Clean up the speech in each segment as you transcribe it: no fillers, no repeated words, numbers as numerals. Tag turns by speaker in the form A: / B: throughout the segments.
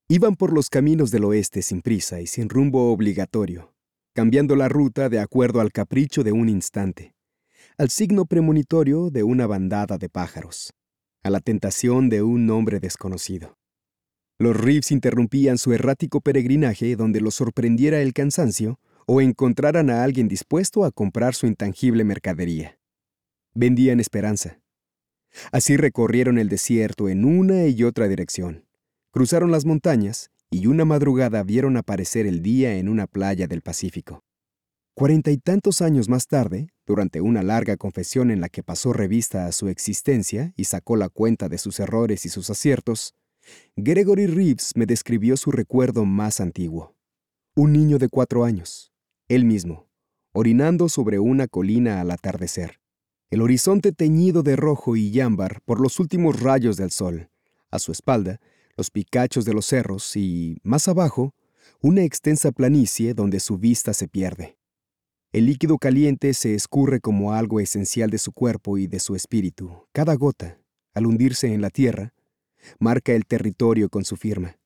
A: Iban por los caminos del oeste sin prisa y sin rumbo obligatorio, cambiando la ruta de acuerdo al capricho de un instante, al signo premonitorio de una bandada de pájaros, a la tentación de un hombre desconocido. Los Reeves interrumpían su errático peregrinaje donde los sorprendiera el cansancio o encontraran a alguien dispuesto a comprar su intangible mercadería. Vendían esperanza. Así recorrieron el desierto en una y otra dirección. Cruzaron las montañas y una madrugada vieron aparecer el día en una playa del Pacífico. 40 y tantos años más tarde, durante una larga confesión en la que pasó revista a su existencia y sacó la cuenta de sus errores y sus aciertos, Gregory Reeves me describió su recuerdo más antiguo. Un niño de 4 años, él mismo, orinando sobre una colina al atardecer. El horizonte teñido de rojo y ámbar por los últimos rayos del sol. A su espalda, los picachos de los cerros y, más abajo, una extensa planicie donde su vista se pierde. El líquido caliente se escurre como algo esencial de su cuerpo y de su espíritu. Cada gota, al hundirse en la tierra, marca el territorio con su firma.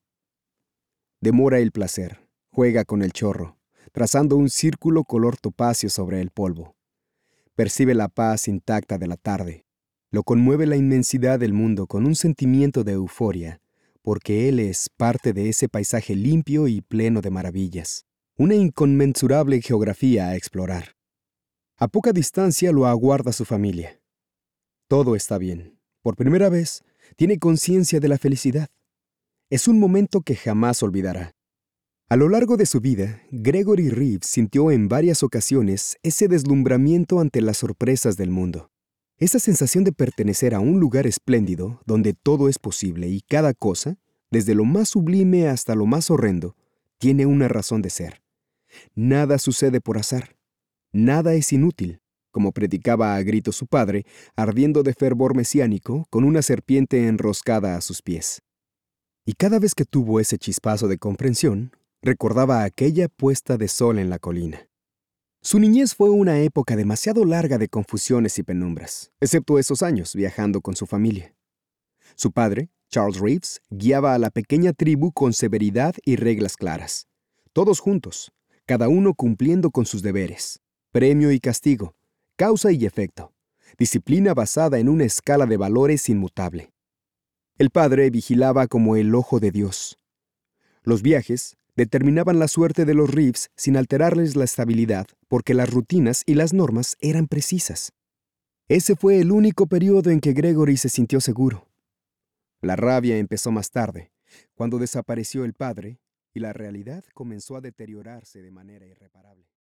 A: Demora el placer, juega con el chorro, trazando un círculo color topacio sobre el polvo. Percibe la paz intacta de la tarde. Lo conmueve la inmensidad del mundo con un sentimiento de euforia, porque él es parte de ese paisaje limpio y pleno de maravillas. Una inconmensurable geografía a explorar. A poca distancia lo aguarda su familia. Todo está bien. Por primera vez, tiene conciencia de la felicidad. Es un momento que jamás olvidará. A lo largo de su vida, Gregory Reeves sintió en varias ocasiones ese deslumbramiento ante las sorpresas del mundo. Esa sensación de pertenecer a un lugar espléndido donde todo es posible y cada cosa, desde lo más sublime hasta lo más horrendo, tiene una razón de ser. Nada sucede por azar. Nada es inútil, como predicaba a gritos su padre, ardiendo de fervor mesiánico, con una serpiente enroscada a sus pies. Y cada vez que tuvo ese chispazo de comprensión, recordaba aquella puesta de sol en la colina. Su niñez fue una época demasiado larga de confusiones y penumbras, excepto esos años viajando con su familia. Su padre, Charles Reeves, guiaba a la pequeña tribu con severidad y reglas claras. Todos juntos, cada uno cumpliendo con sus deberes. Premio y castigo, causa y efecto. Disciplina basada en una escala de valores inmutable. El padre vigilaba como el ojo de Dios. Los viajes determinaban la suerte de los Reeves sin alterarles la estabilidad porque las rutinas y las normas eran precisas. Ese fue el único periodo en que Gregory se sintió seguro. La rabia empezó más tarde, cuando desapareció el padre y la realidad comenzó a deteriorarse de manera irreparable.